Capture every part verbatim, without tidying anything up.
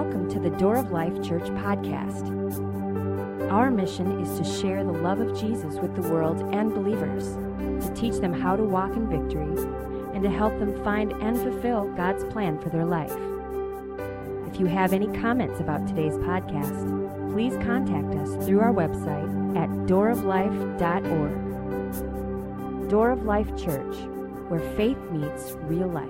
welcome to the Door of Life Church podcast. Our mission is to share the love of Jesus with the world and believers, to teach them how to walk in victory, and to help them find and fulfill God's plan for their life. If you have any comments about today's podcast, please contact us through our website at door of life dot org. Door of Life Church, where faith meets real life.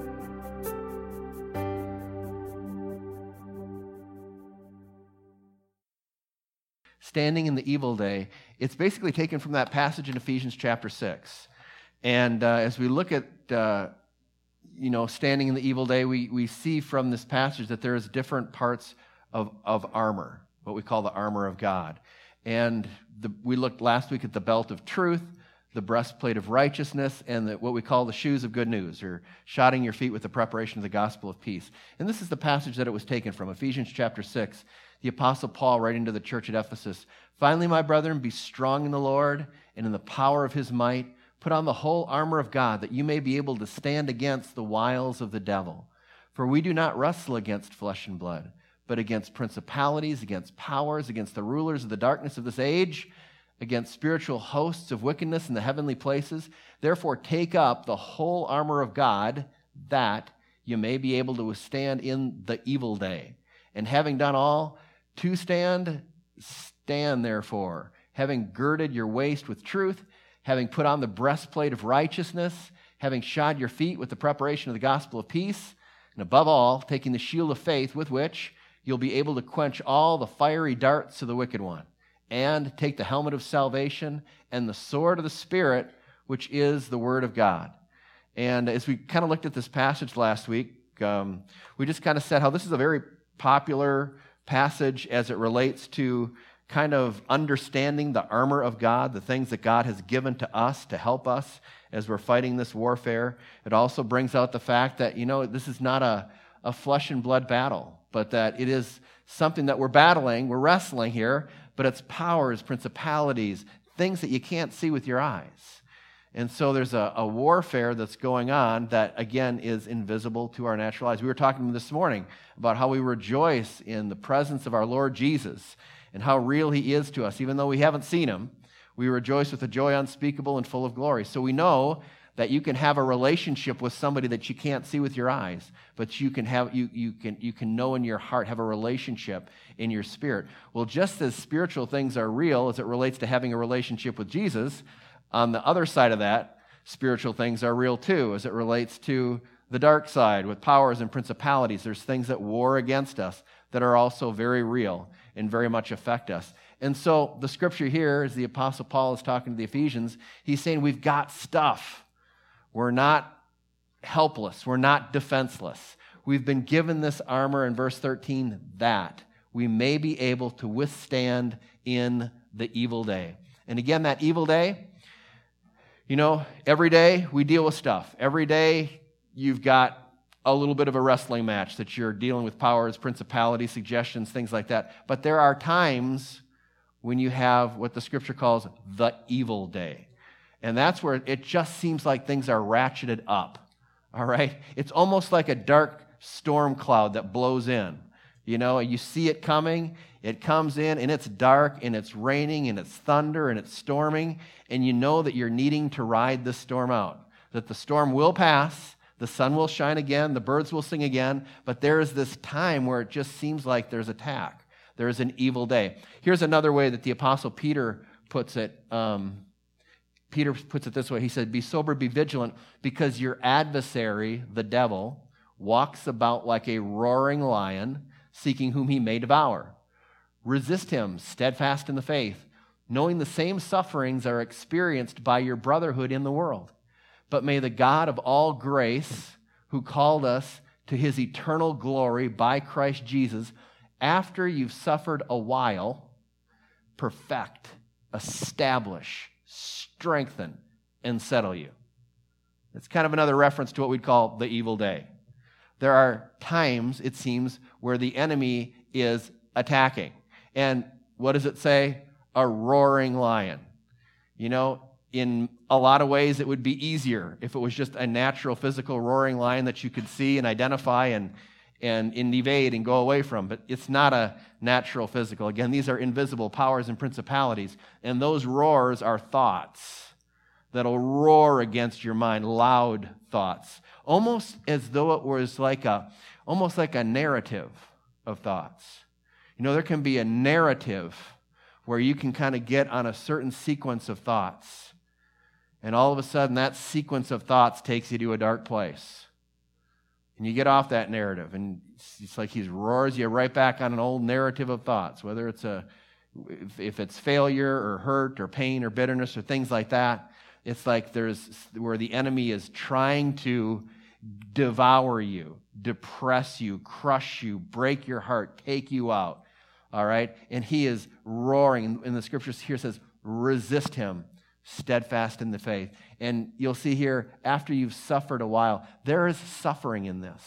Standing in the evil day, it's basically taken from that passage in Ephesians chapter six. And uh, as we look at, uh, you know, standing in the evil day, we, we see from this passage that there is different parts of, of armor, what we call the armor of God. And the, we looked last week at the belt of truth, the breastplate of righteousness, and the, what we call the shoes of good news, or shodding your feet with the preparation of the gospel of peace. And this is the passage that it was taken from, Ephesians chapter six. The Apostle Paul writing to the church at Ephesus, "Finally, my brethren, be strong in the Lord and in the power of his might. Put on the whole armor of God, that you may be able to stand against the wiles of the devil. For we do not wrestle against flesh and blood, but against principalities, against powers, against the rulers of the darkness of this age, against spiritual hosts of wickedness in the heavenly places. Therefore, take up the whole armor of God, that you may be able to withstand in the evil day. And having done all to stand, stand therefore, having girded your waist with truth, having put on the breastplate of righteousness, having shod your feet with the preparation of the gospel of peace, and above all, taking the shield of faith, with which you'll be able to quench all the fiery darts of the wicked one, and take the helmet of salvation and the sword of the Spirit, which is the word of God." And as we kind of looked at this passage last week, um, we just kind of said how this is a very popular passage as it relates to kind of understanding the armor of God, the things that God has given to us to help us as we're fighting this warfare. It also brings out the fact that, you know, this is not a, a flesh and blood battle, but that it is something that we're battling, we're wrestling here, but it's powers, principalities, things that you can't see with your eyes. And so there's a, a warfare that's going on that, again, is invisible to our natural eyes. We were talking this morning about how we rejoice in the presence of our Lord Jesus and how real he is to us. Even though we haven't seen him, we rejoice with a joy unspeakable and full of glory. So we know that you can have a relationship with somebody that you can't see with your eyes, but you can have you you can you can know in your heart, have a relationship in your spirit. Well, just as spiritual things are real as it relates to having a relationship with Jesus, on the other side of that, spiritual things are real too, as it relates to the dark side with powers and principalities. There's things that war against us that are also very real and very much affect us. And so the scripture here, as the Apostle Paul is talking to the Ephesians, he's saying we've got stuff. We're not helpless. We're not defenseless. We've been given this armor in verse thirteen, that we may be able to withstand in the evil day. And again, that evil day, you know, every day we deal with stuff. Every day you've got a little bit of a wrestling match that you're dealing with powers, principalities, suggestions, things like that. But there are times when you have what the scripture calls the evil day. And that's where it just seems like things are ratcheted up, all right? It's almost like a dark storm cloud that blows in. You know, you see it coming, it comes in, and it's dark, and it's raining, and it's thunder, and it's storming, and you know that you're needing to ride this storm out, that the storm will pass, the sun will shine again, the birds will sing again, but there is this time where it just seems like there's attack. There is an evil day. Here's another way that the Apostle Peter puts it. Um, Peter puts it this way. He said, "Be sober, be vigilant, because your adversary, the devil, walks about like a roaring lion, seeking whom he may devour. Resist him, steadfast in the faith, knowing the same sufferings are experienced by your brotherhood in the world. But may the God of all grace, who called us to his eternal glory by Christ Jesus, after you've suffered a while, perfect, establish, strengthen, and settle you." It's kind of another reference to what we'd call the evil day. There are times, it seems, where the enemy is attacking. And what does it say? A roaring lion. You know, in a lot of ways, it would be easier if it was just a natural, physical roaring lion that you could see and identify and, and, and evade and go away from. But it's not a natural physical. Again, these are invisible powers and principalities. And those roars are thoughts that'll roar against your mind, loud thoughts. Almost as though it was like a, almost like a narrative of thoughts. You know, there can be a narrative where you can kind of get on a certain sequence of thoughts. And all of a sudden, that sequence of thoughts takes you to a dark place. And you get off that narrative, and it's like he roars you right back on an old narrative of thoughts, whether it's a, if, if it's failure or hurt or pain or bitterness or things like that. It's like there's where the enemy is trying to devour you, depress you, crush you, break your heart, take you out. All right? And he is roaring. And the scriptures here says, resist him, steadfast in the faith. And you'll see here, after you've suffered a while, there is suffering in this.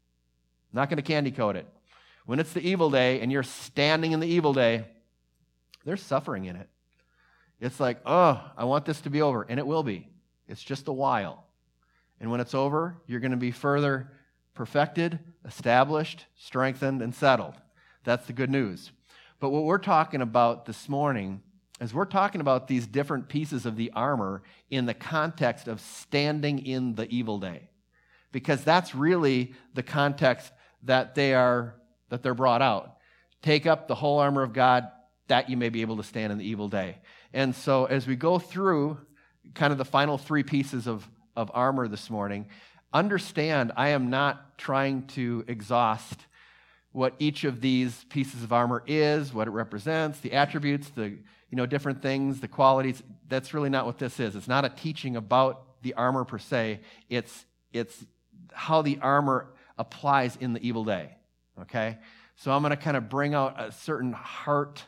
I'm not going to candy coat it. When it's the evil day and you're standing in the evil day, there's suffering in it. It's like, oh, I want this to be over. And it will be. It's just a while. And when it's over, you're going to be further perfected, established, strengthened, and settled. That's the good news. But what we're talking about this morning is we're talking about these different pieces of the armor in the context of standing in the evil day. Because that's really the context that they are that they're brought out. Take up the whole armor of God that you may be able to stand in the evil day. And so as we go through kind of the final three pieces of, of armor this morning, understand I am not trying to exhaust what each of these pieces of armor is, what it represents, the attributes, the you know different things, the qualities. That's really not what this is. It's not a teaching about the armor per se. It's it's how the armor applies in the evil day. Okay? So I'm going to kind of bring out a certain heart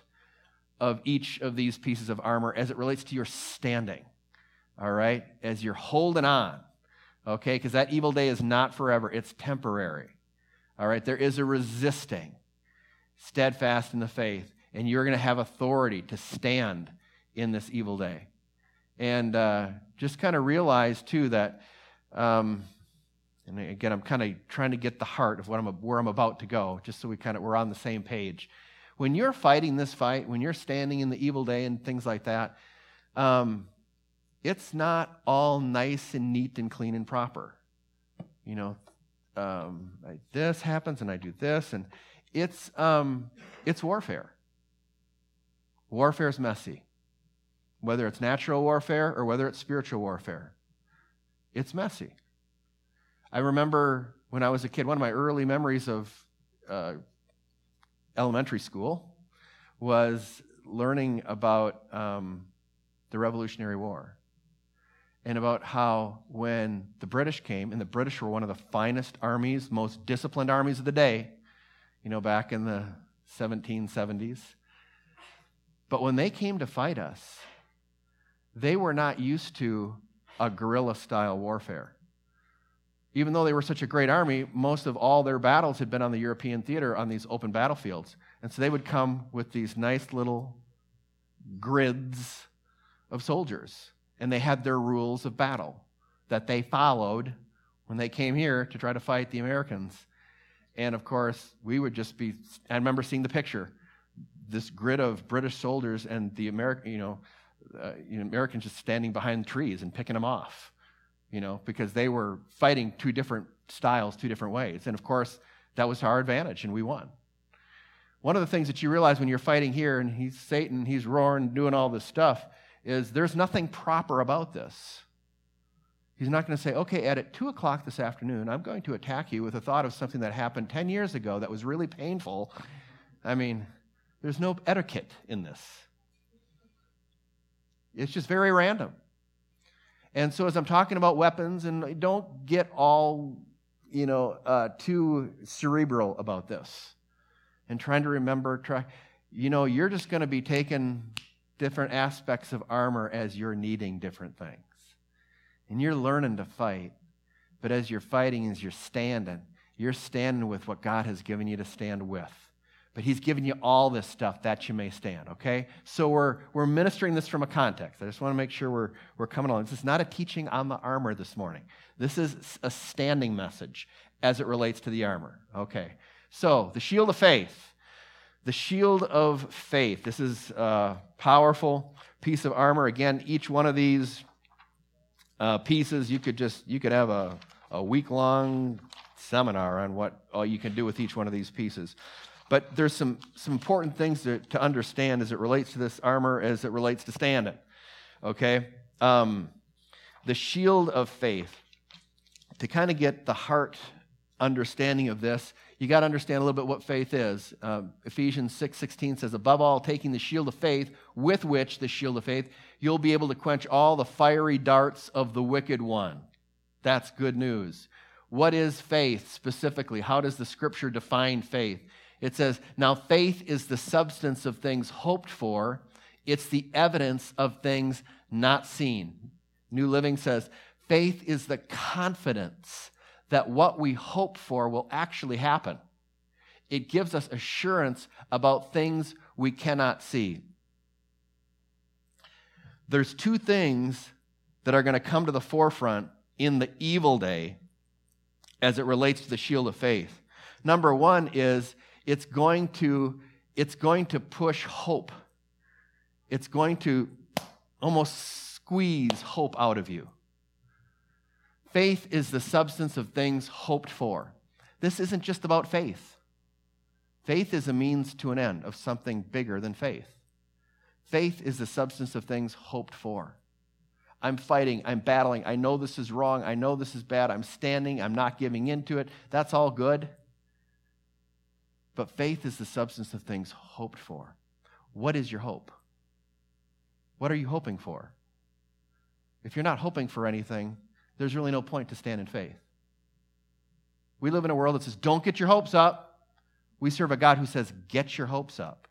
of each of these pieces of armor as it relates to your standing. All right? As you're holding on. Okay? Because that evil day is not forever. It's temporary. All right? There is a resisting, steadfast in the faith, and you're going to have authority to stand in this evil day. And uh, just kind of realize, too, that, um, and again, I'm kind of trying to get the heart of what I'm, where I'm about to go, just so we kind of, we're on the same page. When you're fighting this fight, when you're standing in the evil day and things like that, um, it's not all nice and neat and clean and proper. You know, um, I, this happens and I do this, and it's um, it's warfare. Warfare is messy, whether it's natural warfare or whether it's spiritual warfare. It's messy. I remember when I was a kid, one of my early memories of uh, elementary school was learning about um, the Revolutionary War and about how when the British came, and the British were one of the finest armies, most disciplined armies of the day, you know, back in the seventeen seventies. But when they came to fight us, they were not used to a guerrilla-style warfare. Even though they were such a great army, most of all their battles had been on the European theater on these open battlefields. And so they would come with these nice little grids of soldiers. And they had their rules of battle that they followed when they came here to try to fight the Americans. And of course, we would just be, I remember seeing the picture, this grid of British soldiers and the American, you know, uh, you know, Americans just standing behind trees and picking them off, you know, because they were fighting two different styles, two different ways. And of course, that was to our advantage, and we won. One of the things that you realize when you're fighting here, and he's Satan, he's roaring, doing all this stuff, is there's nothing proper about this. He's not going to say, okay, Ed, at two o'clock this afternoon, I'm going to attack you with a thought of something that happened ten years ago that was really painful. I mean, there's no etiquette in this. It's just very random. And so as I'm talking about weapons, and don't get all, you know, uh, too cerebral about this and trying to remember, try, you know, you're just going to be taking different aspects of armor as you're needing different things. And you're learning to fight. But as you're fighting, as you're standing, you're standing with what God has given you to stand with. But he's given you all this stuff that you may stand, okay? So we're we're ministering this from a context. I just want to make sure we're we're coming along. This is not a teaching on the armor this morning. This is a standing message. as it relates to the armor. Okay, so the shield of faith. The shield of faith. This is a powerful piece of armor. Again, each one of these uh, pieces, you could just, you could have a, a week-long seminar on what all you can do with each one of these pieces. But there's some, some important things to, to understand as it relates to this armor, as it relates to standing. Okay? Um, the shield of faith. To kind of get the heart understanding of this, you got to understand a little bit what faith is. Uh, Ephesians six sixteen says, above all, taking the shield of faith, with which, the shield of faith, you'll be able to quench all the fiery darts of the wicked one. That's good news. What is faith specifically? How does the Scripture define faith? It says, now faith is the substance of things hoped for. It's the evidence of things not seen. New Living says, faith is the confidence that what we hope for will actually happen. It gives us assurance about things we cannot see. There's two things that are going to come to the forefront in the evil day as it relates to the shield of faith. Number one is it's going to, it's going to push hope. It's going to almost squeeze hope out of you. Faith is the substance of things hoped for. This isn't just about faith. Faith is a means to an end of something bigger than faith. Faith is the substance of things hoped for. I'm fighting, I'm battling, I know this is wrong, I know this is bad, I'm standing, I'm not giving into it. That's all good. But faith is the substance of things hoped for. What is your hope? What are you hoping for? If you're not hoping for anything, there's really no point to stand in faith. We live in a world that says, don't get your hopes up. We serve a God who says, get your hopes up.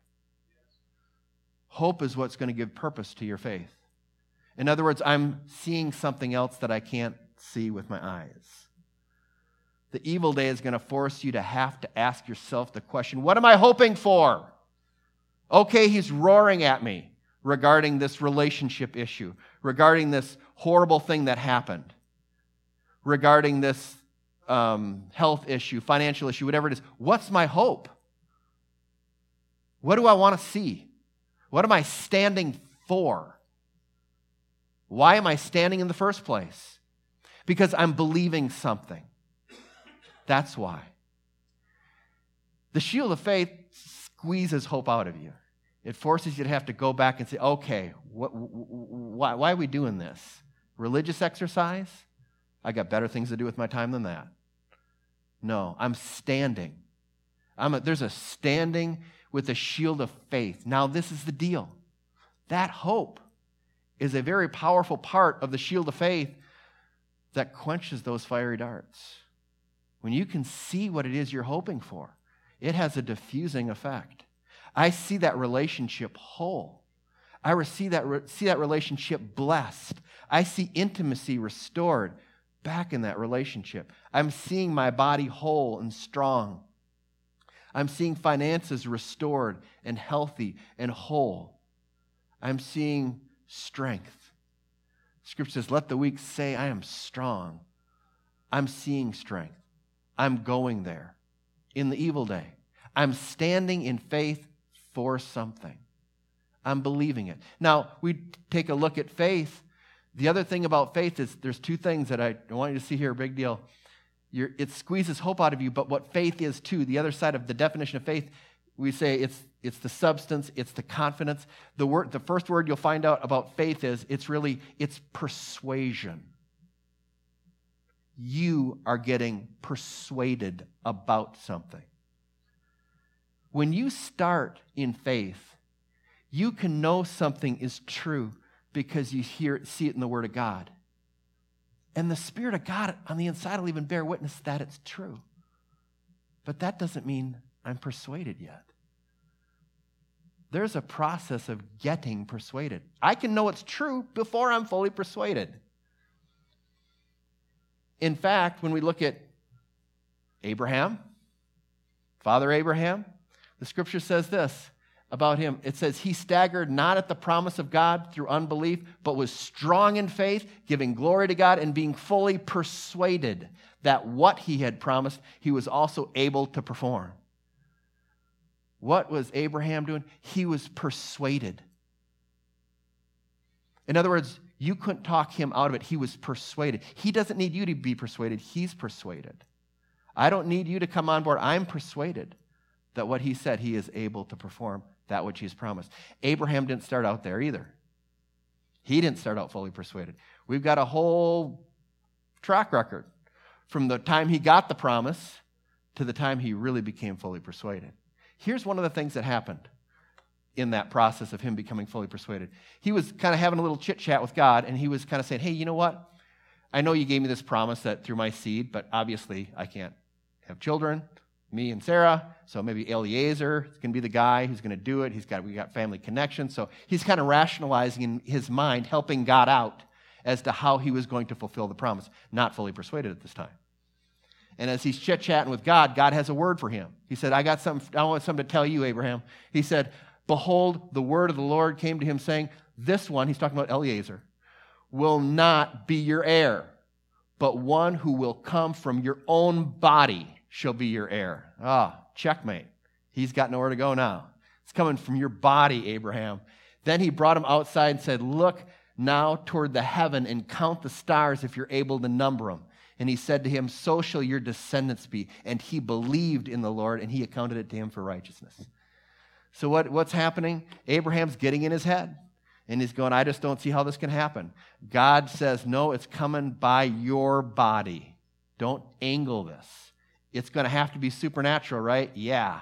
Hope is what's going to give purpose to your faith. In other words, I'm seeing something else that I can't see with my eyes. The evil day is going to force you to have to ask yourself the question, what am I hoping for? Okay, he's roaring at me regarding this relationship issue, regarding this horrible thing that happened, regarding this um, health issue, financial issue, whatever it is. What's my hope? What do I want to see? What am I standing for? Why am I standing in the first place? Because I'm believing something. That's why. The shield of faith squeezes hope out of you. It forces you to have to go back and say, okay, what, why, why are we doing this? Religious exercise? I got better things to do with my time than that. No, I'm standing. I'm a, there's a standing with the shield of faith. Now, this is the deal. That hope is a very powerful part of the shield of faith that quenches those fiery darts. When you can see what it is you're hoping for, it has a diffusing effect. I see that relationship whole. I see that, see that relationship blessed. I see intimacy restored back in that relationship. I'm seeing my body whole and strong. I'm seeing finances restored and healthy and whole. I'm seeing strength. Scripture says, let the weak say, I am strong. I'm seeing strength. I'm going there in the evil day. I'm standing in faith for something. I'm believing it. Now, we take a look at faith. The other thing about faith is there's two things that I want you to see here, big deal. You're, it squeezes hope out of you, but what faith is too, the other side of the definition of faith, we say it's it's the substance, it's the confidence. The word, the first word you'll find out about faith is it's really, it's persuasion. You are getting persuaded about something. When you start in faith, you can know something is true because you hear it, see it in the Word of God. And the Spirit of God on the inside will even bear witness that it's true. But that doesn't mean I'm persuaded yet. There's a process of getting persuaded. I can know it's true before I'm fully persuaded. In fact, when we look at Abraham, Father Abraham, the Scripture says this, about him. It says, he staggered not at the promise of God through unbelief, but was strong in faith, giving glory to God, and being fully persuaded that what he had promised, he was also able to perform. What was Abraham doing? He was persuaded. In other words, you couldn't talk him out of it. He was persuaded. He doesn't need you to be persuaded. He's persuaded. I don't need you to come on board. I'm persuaded that what he said, he is able to perform that which he's promised. Abraham didn't start out there either. He didn't start out fully persuaded. We've got a whole track record from the time he got the promise to the time he really became fully persuaded. Here's one of the things that happened in that process of him becoming fully persuaded. He was kind of having a little chit-chat with God, and he was kind of saying, hey, you know what? I know you gave me this promise that through my seed, but obviously I can't have children, me and Sarah, so maybe Eliezer is going to be the guy who's going to do it. He's got, we got family connections. So he's kind of rationalizing in his mind, helping God out as to how he was going to fulfill the promise. Not fully persuaded at this time. And as he's chit-chatting with God, God has a word for him. He said, I got something, I want something to tell you, Abraham. He said, behold, the word of the Lord came to him saying, this one, he's talking about Eliezer, will not be your heir, but one who will come from your own body shall be your heir. Ah, checkmate. He's got nowhere to go now. It's coming from your body, Abraham. Then he brought him outside and said, look now toward the heaven and count the stars if you're able to number them. And he said to him, so shall your descendants be. And he believed in the Lord, and he accounted it to him for righteousness. So what, what's happening? Abraham's getting in his head. And he's going, I just don't see how this can happen. God says, no, it's coming by your body. Don't angle this. It's going to have to be supernatural, right? Yeah.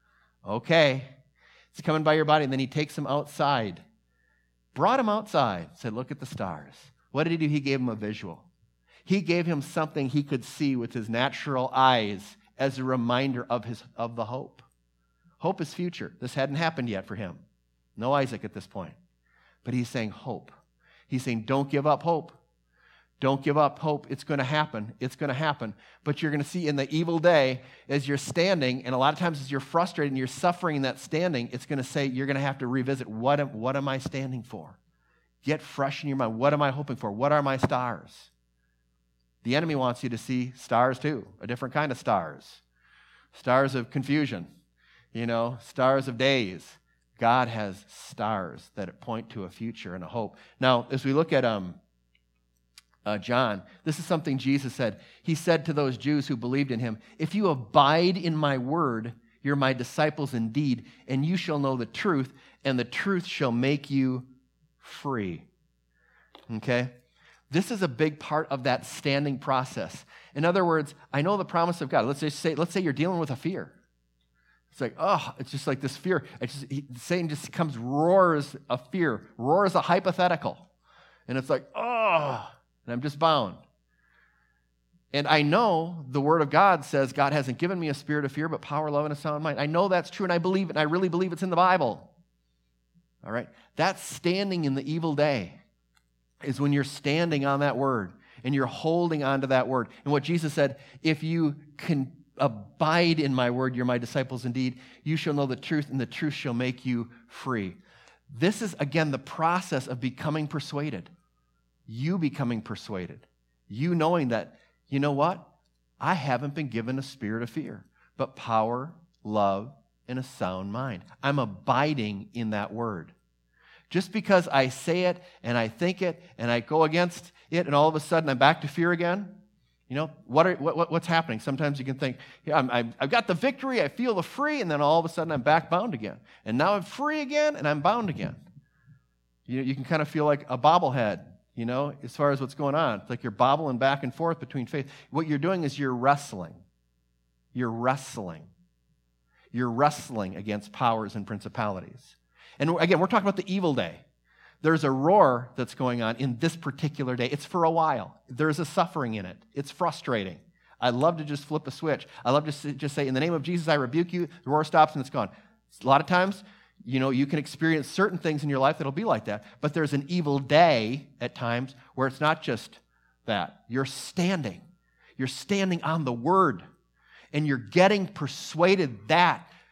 Okay. It's coming by your body. And then he takes him outside. Brought him outside. Said, look at the stars. What did he do? He gave him a visual. He gave him something he could see with his natural eyes as a reminder of his of the hope. Hope is future. This hadn't happened yet for him. No Isaac at this point. But he's saying hope. He's saying don't give up hope. Don't give up hope. It's going to happen. It's going to happen. But you're going to see in the evil day as you're standing, and a lot of times as you're frustrated and you're suffering in that standing, it's going to say you're going to have to revisit what am, what am I standing for? Get fresh in your mind. What am I hoping for? What are my stars? The enemy wants you to see stars too, a different kind of stars. Stars of confusion, you know, stars of days. God has stars that point to a future and a hope. Now, as we look at um, uh, John, this is something Jesus said. He said to those Jews who believed in him, if you abide in my word, you're my disciples indeed, and you shall know the truth, and the truth shall make you free. Okay? This is a big part of that standing process. In other words, I know the promise of God. Let's just say, let's say you're dealing with a fear. It's like, oh, it's just like this fear. It's just, he, Satan just comes, roars a fear, roars a hypothetical. And it's like, oh, and I'm just bound. And I know the Word of God says God hasn't given me a spirit of fear, but power, love, and a sound mind. I know that's true, and I believe it, and I really believe it's in the Bible. All right? That's standing in the evil day. Is when you're standing on that word and you're holding on to that word. And what Jesus said, if you can abide in my word, you're my disciples indeed, you shall know the truth, and the truth shall make you free. This is, again, the process of becoming persuaded. You becoming persuaded. You knowing that, you know what? I haven't been given a spirit of fear, but power, love, and a sound mind. I'm abiding in that word. Just because I say it and I think it and I go against it and all of a sudden I'm back to fear again, you know, what are, what, what's happening? Sometimes you can think, yeah, I'm, I've, I've got the victory, I feel the free, and then all of a sudden I'm back bound again. And now I'm free again and I'm bound again. You know, you can kind of feel like a bobblehead, you know, as far as what's going on. It's like you're bobbling back and forth between faith. What you're doing is you're wrestling. You're wrestling. You're wrestling against powers and principalities. And again, we're talking about the evil day. There's a roar that's going on in this particular day. It's for a while. There's a suffering in it. It's frustrating. I love to just flip a switch. I love to just say, in the name of Jesus, I rebuke you. The roar stops and it's gone. A lot of times, you know, you can experience certain things in your life that'll be like that. But there's an evil day at times where it's not just that. You're standing. You're standing on the word. And you're getting persuaded that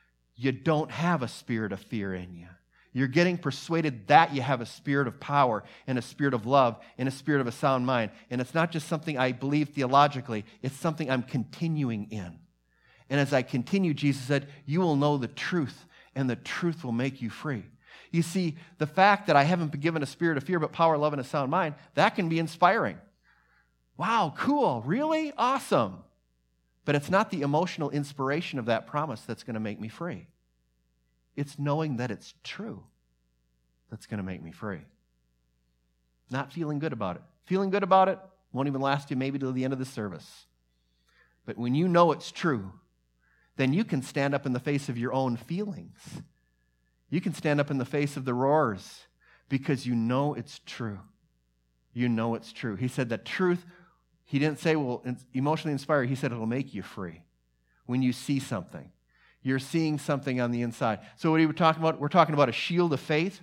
you don't have a spirit of fear in you. You're getting persuaded that you have a spirit of power and a spirit of love and a spirit of a sound mind. And it's not just something I believe theologically, it's something I'm continuing in. And as I continue, Jesus said, you will know the truth, and the truth will make you free. You see, the fact that I haven't been given a spirit of fear, but power, love, and a sound mind, that can be inspiring. Wow, cool, really? Awesome. But it's not the emotional inspiration of that promise that's going to make me free. It's knowing that it's true that's going to make me free. Not feeling good about it. Feeling good about it won't even last you maybe till the end of the service. But when you know it's true, then you can stand up in the face of your own feelings. You can stand up in the face of the roars because you know it's true. You know it's true. He said that truth, he didn't say, well, emotionally inspired. He said it'll make you free when you see something. You're seeing something on the inside. So what are we talking about? We're talking about a shield of faith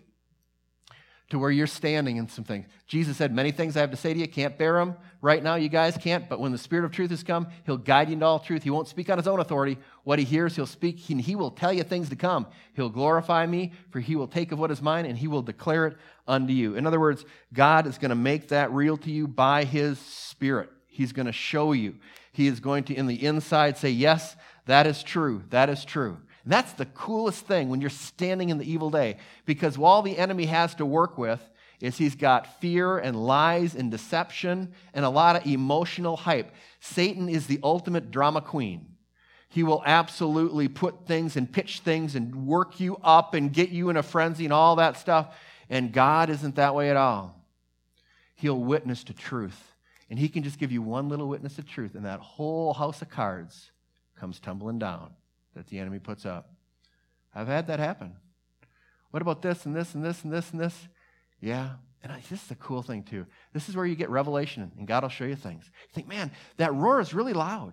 to where you're standing in some things. Jesus said, many things I have to say to you, can't bear them. Right now, you guys can't, but when the Spirit of truth has come, he'll guide you into all truth. He won't speak on his own authority. What he hears, he'll speak, and he will tell you things to come. He'll glorify me, for he will take of what is mine, and he will declare it unto you. In other words, God is going to make that real to you by his Spirit. He's going to show you. He is going to, in the inside, say, yes, that is true. That is true. And that's the coolest thing when you're standing in the evil day, because all the enemy has to work with is he's got fear and lies and deception and a lot of emotional hype. Satan is the ultimate drama queen. He will absolutely put things and pitch things and work you up and get you in a frenzy and all that stuff. And God isn't that way at all. He'll witness to truth. And he can just give you one little witness of truth, and that whole house of cards comes tumbling down that the enemy puts up. I've had that happen. What about this and this and this and this and this? Yeah. And I, this is the cool thing, too. This is where you get revelation, and God will show you things. You think, man, that roar is really loud.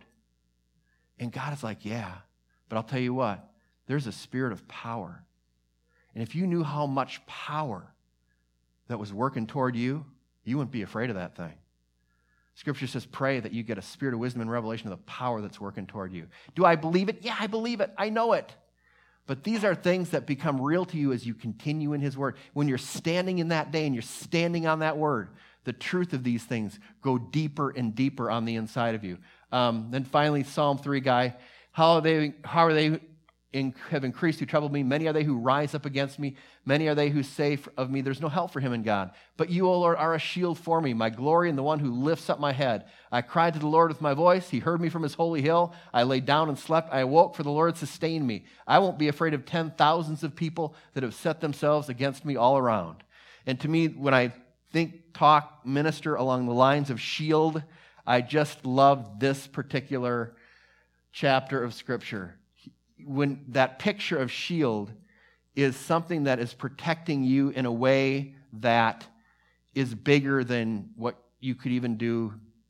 And God is like, yeah. But I'll tell you what, there's a spirit of power. And if you knew how much power that was working toward you, you wouldn't be afraid of that thing. Scripture says, pray that you get a spirit of wisdom and revelation of the power that's working toward you. Do I believe it? Yeah, I believe it. I know it. But these are things that become real to you as you continue in his word. When you're standing in that day and you're standing on that word, the truth of these things go deeper and deeper on the inside of you. Um, then finally, Psalm three guy, how are they, how are they in, have increased who trouble me? Many are they who rise up against me. Many are they who say of me, there's no help for him in God. But you, O Lord, are a shield for me, my glory and the one who lifts up my head. I cried to the Lord with my voice. He heard me from his holy hill. I lay down and slept. I awoke, for the Lord sustained me. I won't be afraid of ten thousands of people that have set themselves against me all around. And to me, when I think, talk, minister along the lines of shield, I just love this particular chapter of Scripture. When that picture of shield is something that is protecting you in a way that is bigger than what you could even do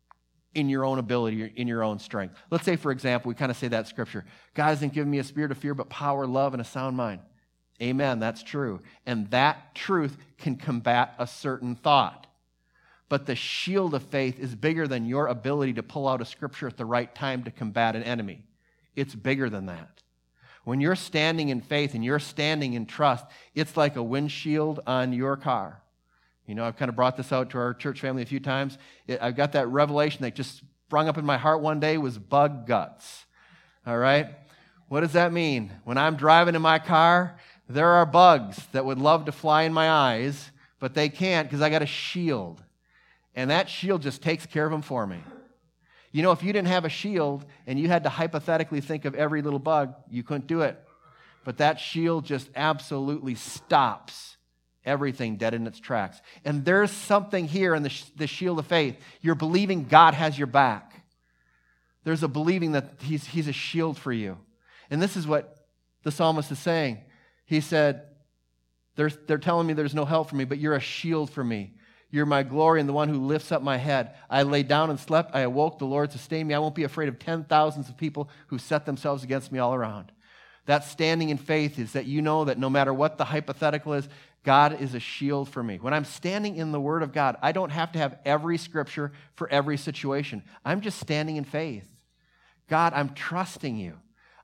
in your own ability, or in your own strength. Let's say, for example, we kind of say that Scripture, God hasn't given me a spirit of fear, but power, love, and a sound mind. Amen, that's true. And that truth can combat a certain thought. But the shield of faith is bigger than your ability to pull out a Scripture at the right time to combat an enemy. It's bigger than that. When you're standing in faith and you're standing in trust, it's like a windshield on your car. You know, I've kind of brought this out to our church family a few times. It, I've got that revelation that just sprung up in my heart one day was bug guts. All right? What does that mean? When I'm driving in my car, there are bugs that would love to fly in my eyes, but they can't because I got a shield. And that shield just takes care of them for me. You know, if you didn't have a shield and you had to hypothetically think of every little bug, you couldn't do it. But that shield just absolutely stops everything dead in its tracks. And there's something here in the, sh- the shield of faith. You're believing God has your back. There's a believing that he's, he's a shield for you. And this is what the psalmist is saying. He said, they're, they're telling me there's no help for me, but you're a shield for me. You're my glory and the one who lifts up my head. I lay down and slept. I awoke. The Lord sustained me. I won't be afraid of ten thousands of people who set themselves against me all around. That standing in faith is that you know that no matter what the hypothetical is, God is a shield for me. When I'm standing in the Word of God, I don't have to have every Scripture for every situation. I'm just standing in faith. God, I'm trusting you.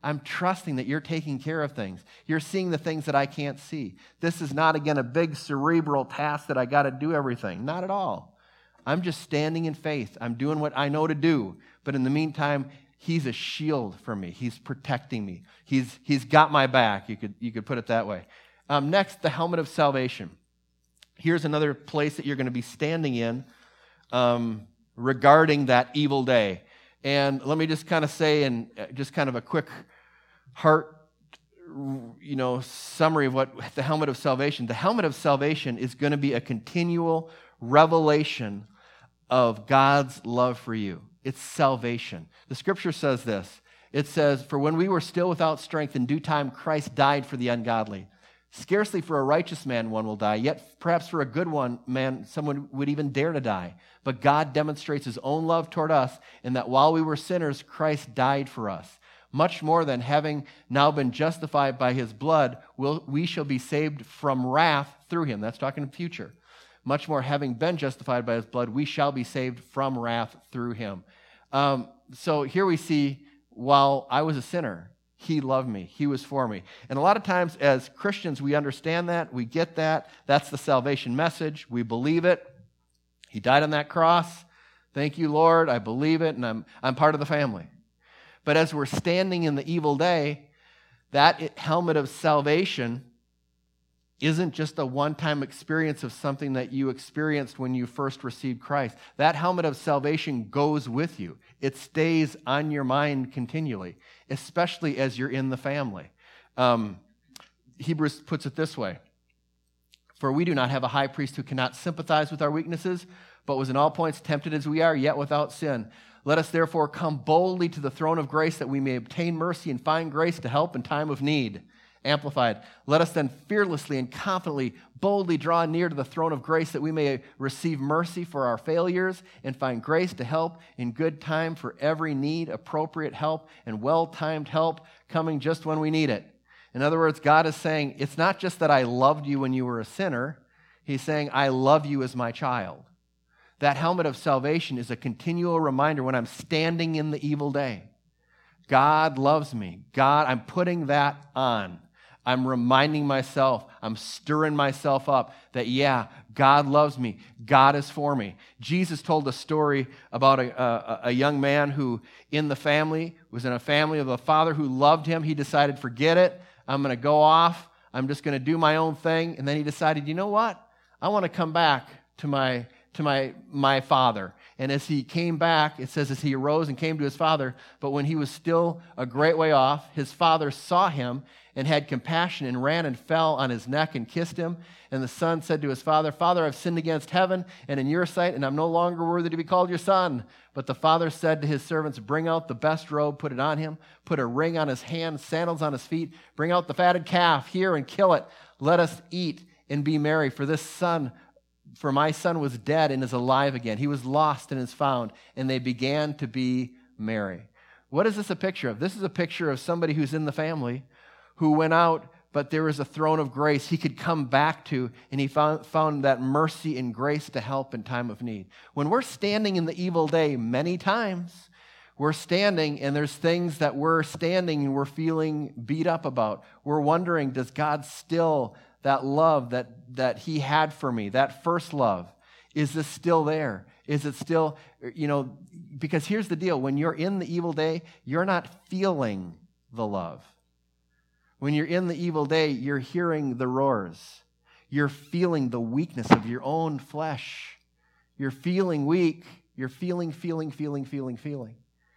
I'm trusting that you're taking care of things. You're seeing the things that I can't see. This is not, again, a big cerebral task that I got to do everything. Not at all. I'm just standing in faith. I'm doing what I know to do. But in the meantime, he's a shield for me. He's protecting me. He's, he's got my back. You could, you could put it that way. Um, next, the helmet of salvation. Here's another place that you're going to be standing in um, regarding that evil day. And let me just kind of say, and just kind of a quick heart, you know, summary of what the helmet of salvation. The helmet of salvation is going to be a continual revelation of God's love for you. It's salvation. The scripture says this. It says, "For when we were still without strength, in due time Christ died for the ungodly. Scarcely for a righteous man one will die, yet perhaps for a good one man someone would even dare to die. But God demonstrates his own love toward us in that while we were sinners, Christ died for us. Much more than having now been justified by his blood, we'll, we shall be saved from wrath through him." That's talking in future. Much more, having been justified by his blood, we shall be saved from wrath through him. Um, so here we see, while I was a sinner, he loved me. He was for me. And a lot of times as Christians, we understand that. We get that. That's the salvation message. We believe it. He died on that cross. Thank you, Lord. I believe it, and I'm, I'm part of the family. But as we're standing in the evil day, that helmet of salvation isn't just a one-time experience of something that you experienced when you first received Christ. That helmet of salvation goes with you. It stays on your mind continually, especially as you're in the family. Um, Hebrews puts it this way: "For we do not have a high priest who cannot sympathize with our weaknesses, but was in all points tempted as we are, yet without sin. Let us therefore come boldly to the throne of grace that we may obtain mercy and find grace to help in time of need." Amplified, "Let us then fearlessly and confidently, boldly draw near to the throne of grace that we may receive mercy for our failures and find grace to help in good time for every need, appropriate help and well-timed help coming just when we need it." In other words, God is saying, it's not just that I loved you when you were a sinner. He's saying, I love you as my child. That helmet of salvation is a continual reminder when I'm standing in the evil day. God loves me. God, I'm putting that on. I'm reminding myself, I'm stirring myself up that, yeah, God loves me. God is for me. Jesus told a story about a, a, a young man who in the family, was in a family of a father who loved him. He decided, forget it. I'm going to go off. I'm just going to do my own thing. And then he decided, you know what? I want to come back to my to my my father. And as he came back, it says as he arose and came to his father, but when he was still a great way off, his father saw him and had compassion and ran and fell on his neck and kissed him. And the son said to his father, "Father, I've sinned against heaven and in your sight, and I'm no longer worthy to be called your son." But the father said to his servants, "Bring out the best robe, put it on him, put a ring on his hand, sandals on his feet. Bring out the fatted calf here and kill it. Let us eat and be merry, for this son For my son was dead and is alive again. He was lost and is found." And they began to be merry. What is this a picture of? This is a picture of somebody who's in the family who went out, but there was a throne of grace he could come back to, and he found, found that mercy and grace to help in time of need. When we're standing in the evil day, many times we're standing and there's things that we're standing and we're feeling beat up about. We're wondering, does God still, that love that, that he had for me, that first love, is this still there? Is it still, you know, because here's the deal. When you're in the evil day, you're not feeling the love. When you're in the evil day, you're hearing the roars. You're feeling the weakness of your own flesh. You're feeling weak. You're feeling, feeling, feeling, feeling, feeling.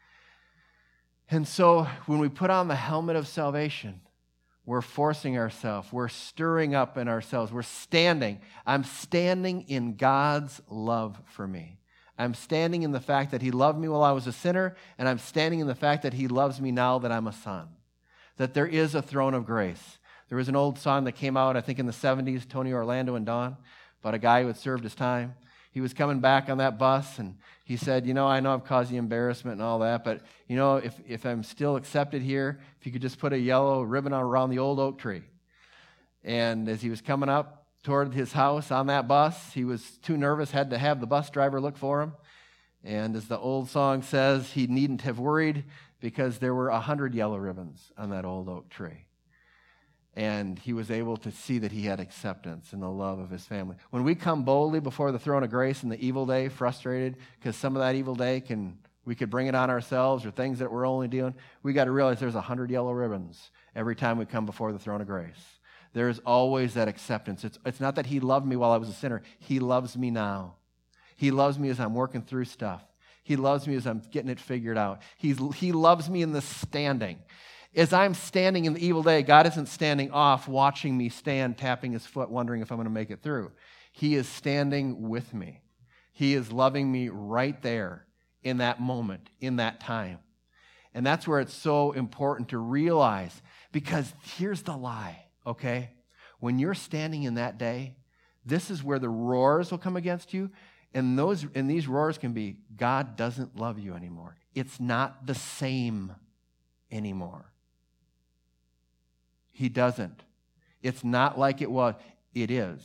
And so when we put on the helmet of salvation, we're forcing ourselves. We're stirring up in ourselves. We're standing. I'm standing in God's love for me. I'm standing in the fact that he loved me while I was a sinner, and I'm standing in the fact that he loves me now that I'm a son. That there is a throne of grace. There was an old song that came out, I think in the seventies, Tony Orlando and Don, about a guy who had served his time. He was coming back on that bus, and he said, you know, I know I've caused you embarrassment and all that, but, you know, if, if I'm still accepted here, if you could just put a yellow ribbon around the old oak tree. And as he was coming up toward his house on that bus, he was too nervous, had to have the bus driver look for him. And as the old song says, he needn't have worried because there were a hundred yellow ribbons on that old oak tree. And he was able to see that he had acceptance and the love of his family. When we come boldly before the throne of grace in the evil day, frustrated, because some of that evil day can, we could bring it on ourselves or things that we're only doing, we got to realize there's a hundred yellow ribbons every time we come before the throne of grace. There's always that acceptance. It's, it's not that he loved me while I was a sinner. He loves me now. He loves me as I'm working through stuff. He loves me as I'm getting it figured out. He's, he loves me in the standing. As I'm standing in the evil day, God isn't standing off, watching me stand, tapping his foot, wondering if I'm going to make it through. He is standing with me. He is loving me right there in that moment, in that time. And that's where it's so important to realize, because here's the lie, okay? When you're standing in that day, this is where the roars will come against you, and those and these roars can be, God doesn't love you anymore. It's not the same anymore. He doesn't. It's not like it was. It is.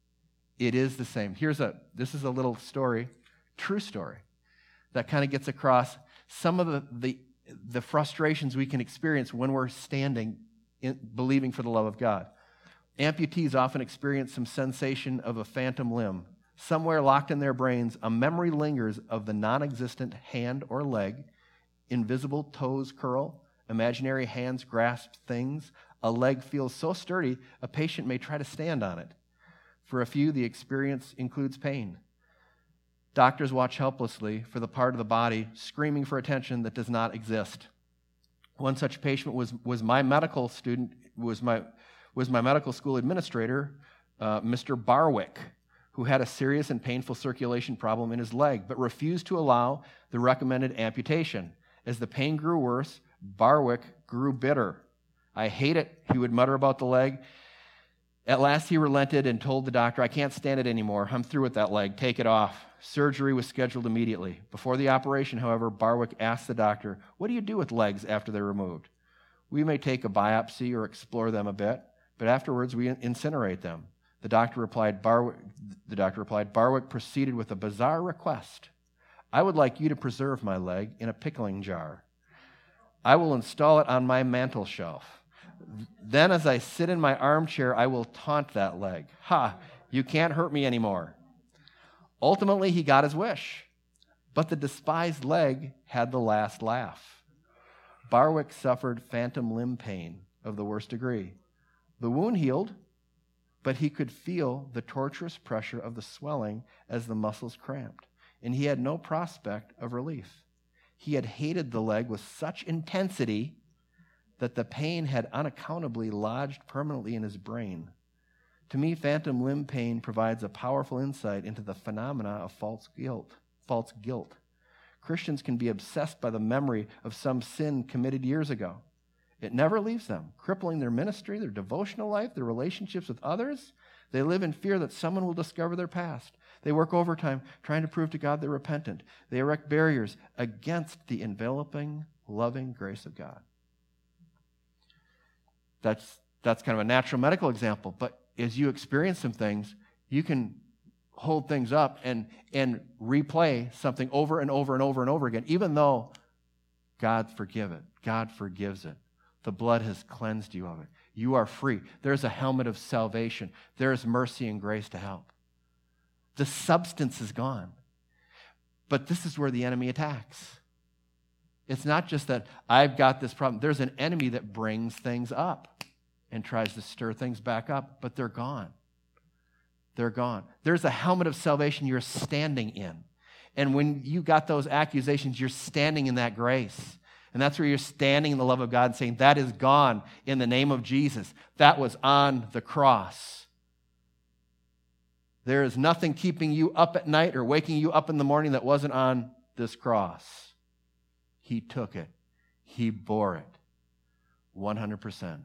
It is the same. Here's a, this is a little story, true story, that kind of gets across some of the, the, the frustrations we can experience when we're standing, in, believing for the love of God. Amputees often experience some sensation of a phantom limb. Somewhere locked in their brains, a memory lingers of the non-existent hand or leg, invisible toes curl, imaginary hands grasp things. A leg feels so sturdy, a patient may try to stand on it. For a few, the experience includes pain. Doctors watch helplessly for the part of the body screaming for attention that does not exist. One such patient was, was my medical student, was my, was my medical school administrator, uh, Mister Barwick, who had a serious and painful circulation problem in his leg, but refused to allow the recommended amputation. As the pain grew worse, Barwick grew bitter. I hate it, he would mutter about the leg. At last he relented and told the doctor, I can't stand it anymore. I'm through with that leg. Take it off. Surgery was scheduled immediately. Before the operation, however, Barwick asked the doctor, what do you do with legs after they're removed? We may take a biopsy or explore them a bit, but afterwards we incinerate them. The doctor replied, Barwick, the doctor replied, Barwick proceeded with a bizarre request. I would like you to preserve my leg in a pickling jar. I will install it on my mantel shelf. Then as I sit in my armchair, I will taunt that leg. Ha, you can't hurt me anymore. Ultimately, he got his wish, but the despised leg had the last laugh. Barwick suffered phantom limb pain of the worst degree. The wound healed, but he could feel the torturous pressure of the swelling as the muscles cramped, and he had no prospect of relief. He had hated the leg with such intensity that the pain had unaccountably lodged permanently in his brain. To me, phantom limb pain provides a powerful insight into the phenomena of false guilt. False guilt. Christians can be obsessed by the memory of some sin committed years ago. It never leaves them, crippling their ministry, their devotional life, their relationships with others. They live in fear that someone will discover their past. They work overtime trying to prove to God they're repentant. They erect barriers against the enveloping, loving grace of God. That's, that's kind of a natural medical example, but as you experience some things, you can hold things up and, and replay something over and over and over and over again, even though God forgive it. God forgives it. The blood has cleansed you of it. You are free. There's a helmet of salvation. There is mercy and grace to help. The substance is gone. But this is where the enemy attacks. It's not just that I've got this problem. There's an enemy that brings things up and tries to stir things back up, but they're gone. They're gone. There's a helmet of salvation you're standing in. And when you got those accusations, you're standing in that grace. And that's where you're standing in the love of God and saying, that is gone in the name of Jesus. That was on the cross. There is nothing keeping you up at night or waking you up in the morning that wasn't on this cross. He took it. He bore it. one hundred percent.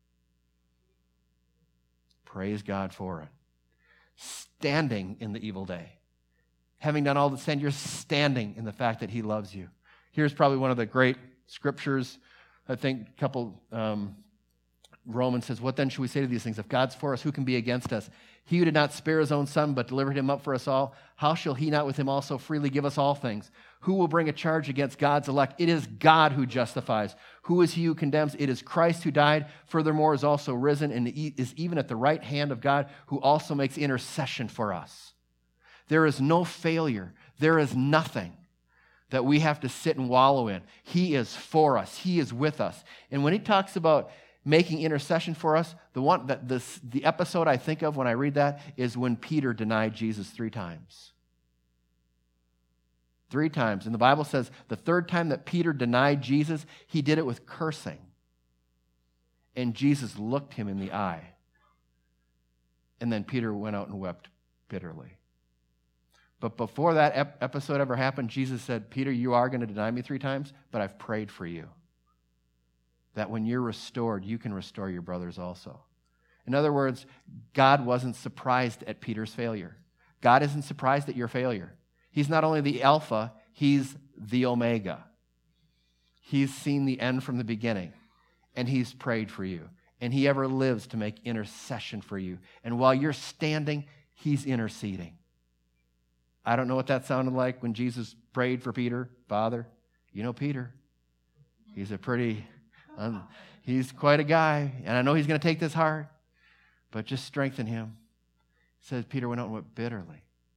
Praise God for it. Standing in the evil day. Having done all the stand, you're standing in the fact that he loves you. Here's probably one of the great scriptures. I think a couple, um, Romans says, what then should we say to these things? If God's for us, who can be against us? He who did not spare his own son, but delivered him up for us all, how shall he not with him also freely give us all things? Who will bring a charge against God's elect? It is God who justifies. Who is he who condemns? It is Christ who died, furthermore is also risen, and is even at the right hand of God, who also makes intercession for us. There is no failure. There is nothing that we have to sit and wallow in. He is for us. He is with us. And when he talks about making intercession for us, the one that this the episode I think of when I read that is when Peter denied Jesus three times. Three times. And the Bible says the third time that Peter denied Jesus, he did it with cursing. And Jesus looked him in the eye. And then Peter went out and wept bitterly. But before that ep- episode ever happened, Jesus said, Peter, you are going to deny me three times, but I've prayed for you. That when you're restored, you can restore your brothers also. In other words, God wasn't surprised at Peter's failure. God isn't surprised at your failure. He's not only the Alpha, he's the Omega. He's seen the end from the beginning, and he's prayed for you. And he ever lives to make intercession for you. And while you're standing, he's interceding. I don't know what that sounded like when Jesus prayed for Peter. Father, you know Peter. He's a pretty, um, he's quite a guy, and I know he's going to take this hard, but just strengthen him. It says Peter went out and wept bitterly.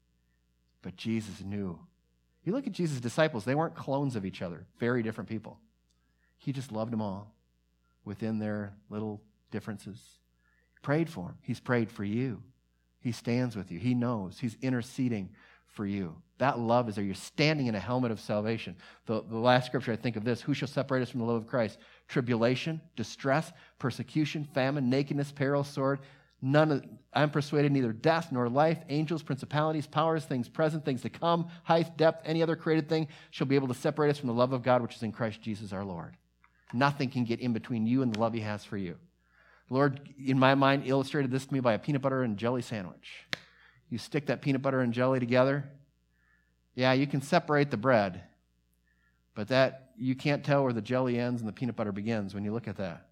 But Jesus knew. You look at Jesus' disciples, they weren't clones of each other, very different people. He just loved them all within their little differences. He prayed for them. He's prayed for you. He stands with you. He knows. He's interceding for you. That love is there. You're standing in a helmet of salvation. The, the last scripture, I think of this: who shall separate us from the love of Christ? Tribulation, distress, persecution, famine, nakedness, peril, sword. None of, I'm persuaded neither death nor life, angels, principalities, powers, things present, things to come, height, depth, any other created thing shall be able to separate us from the love of God which is in Christ Jesus our Lord. Nothing can get in between you and the love he has for you. The Lord, in my mind, illustrated this to me by a peanut butter and jelly sandwich. You stick that peanut butter and jelly together. Yeah, you can separate the bread, but that you can't tell where the jelly ends and the peanut butter begins when you look at that.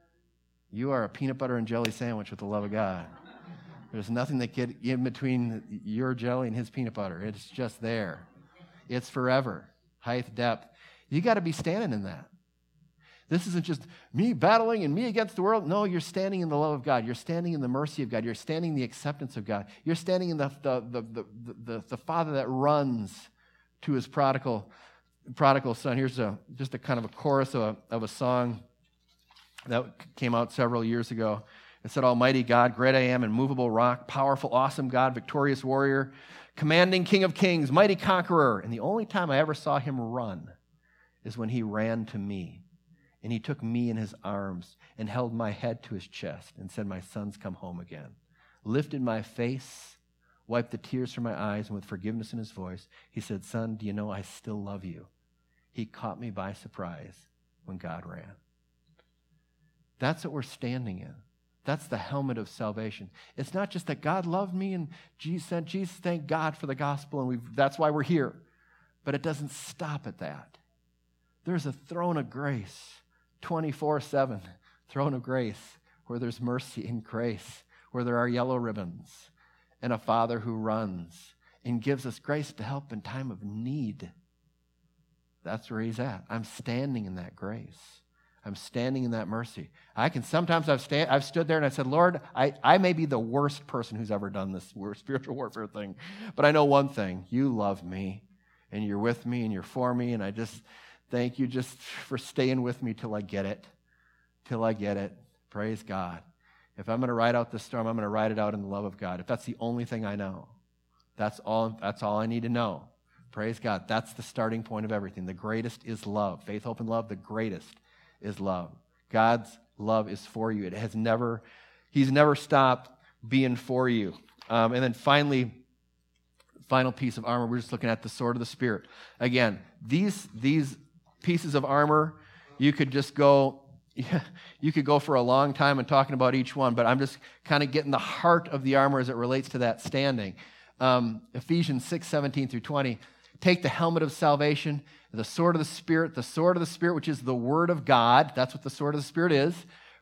You are a peanut butter and jelly sandwich with the love of God. There's nothing that gets in between your jelly and his peanut butter. It's just there. It's forever. Height, depth. You got to be standing in that. This isn't just me battling and me against the world. No, you're standing in the love of God. You're standing in the mercy of God. You're standing in the acceptance of God. You're standing in the, the, the, the, the, the Father that runs to his prodigal, prodigal son. Here's a, just a kind of a chorus of a, of a song that came out several years ago. It said, Almighty God, great I am, immovable rock, powerful, awesome God, victorious warrior, commanding King of kings, mighty conqueror. And the only time I ever saw him run is when he ran to me. And he took me in his arms and held my head to his chest and said, my son's come home again. Lifted my face, wiped the tears from my eyes, and with forgiveness in his voice, he said, son, do you know I still love you? He caught me by surprise when God ran. That's what we're standing in. That's the helmet of salvation. It's not just that God loved me and Jesus sent Jesus, thank God for the gospel, and we've, that's why we're here. But it doesn't stop at that. There's a throne of grace, twenty-four seven, throne of grace, where there's mercy and grace, where there are yellow ribbons, and a Father who runs and gives us grace to help in time of need. That's where he's at. I'm standing in that grace. I'm standing in that mercy. I can sometimes I've stand, I've stood there and I said, Lord, I, I may be the worst person who's ever done this spiritual warfare thing, but I know one thing: you love me, and you're with me, and you're for me, and I just thank you just for staying with me till I get it, till I get it. Praise God. If I'm going to ride out the storm, I'm going to ride it out in the love of God. If that's the only thing I know, that's all. That's all I need to know. Praise God. That's the starting point of everything. The greatest is love. Faith, hope, and love. The greatest is love. God's love is for you. It has never, he's never stopped being for you. Um, and then finally, final piece of armor, we're just looking at the sword of the Spirit. Again, these these pieces of armor, you could just go, you could go for a long time and talking about each one, but I'm just kind of getting the heart of the armor as it relates to that standing. Um, Ephesians six, seventeen through twenty, take the helmet of salvation, the sword of the Spirit, the sword of the Spirit, which is the Word of God. That's what the sword of the Spirit is.